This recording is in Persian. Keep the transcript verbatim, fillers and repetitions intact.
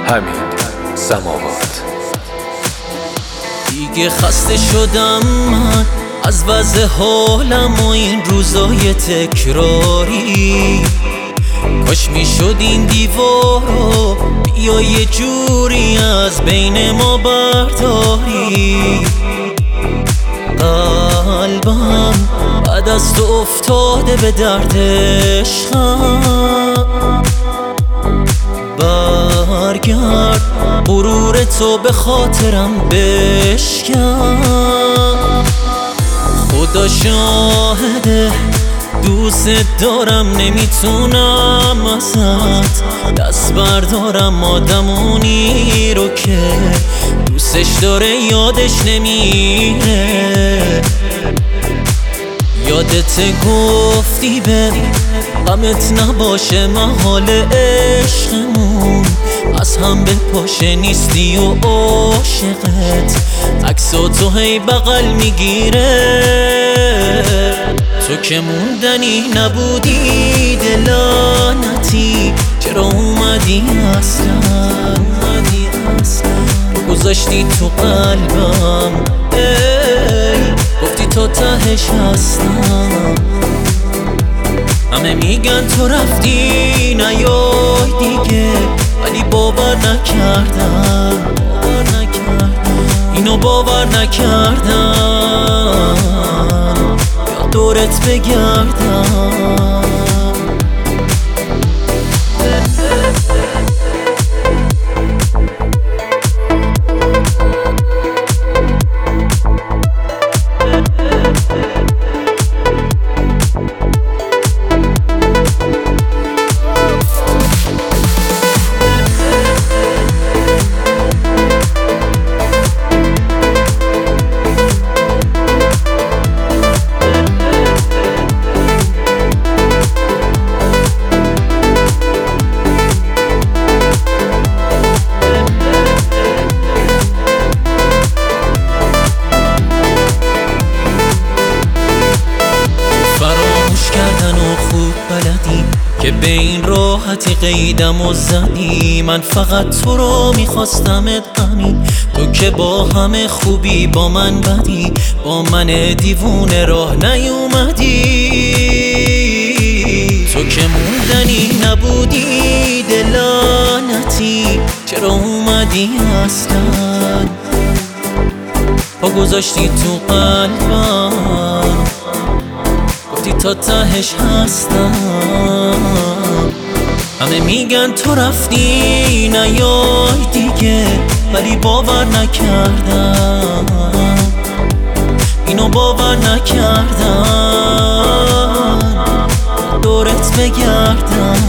همین سماوات. دیگه خسته شدم من از وضع حالم و این روزای تکراری. کاش میشد این دیوارو بیا یه جوری از بین ما برداری. قلبم بعد از تو افتاده به درد عشقم. برگرد غرور تو به خاطرم بشکن. خدا شاهده دوست دارم، نمیتونم ازت دست بردارم. آدمونی رو که دوستش داره یادش نمیره. یادت گفتی بری غمت نباشه محال عشقمون از هم به پاشه نیستی و عاشقت عکسا تو هی بغل میگیره. تو که موندنی نبودی دلانتی، چرا اومدی اصلا اومدی اصلا گذاشتی تو قلبم. ای گفتی تا تهش هستم. همه میگن تو رفتی نیای دیگه، ولی باور نکردم باور نکردم اینو باور نکردم یا دورت بگردم. که به این راحتی قیدم و زدی. من فقط تو رو میخواستمت همین، تو که با همه خوبی با من بدی، با من دیوونه راه نیومدی. تو که موندنی نبودی دلانتی، چرا اومدی اصلا پا گذاشتی تو قلبم. گفتی تا تهش هستم. همه میگن تو رفتی نیای دیگه، ولی باور نکردم اینو باور نکردم دورت بگردم.